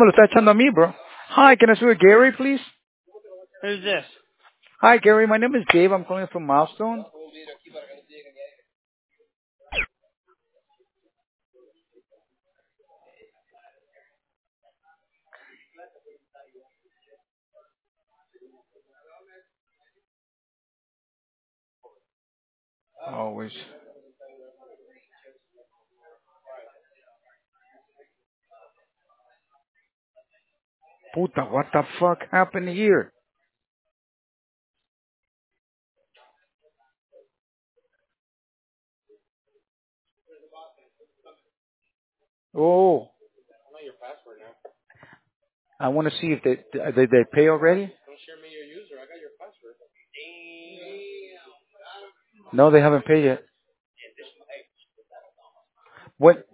me lo está echando a mí, bro. Hi, can I speak with Gary, please? Who's this? Hi, Gary. My name is Dave. I'm calling from Milestone. Always. Puta, what the fuck happened here? Oh, I want to see if they pay already. No, they haven't paid yet. What?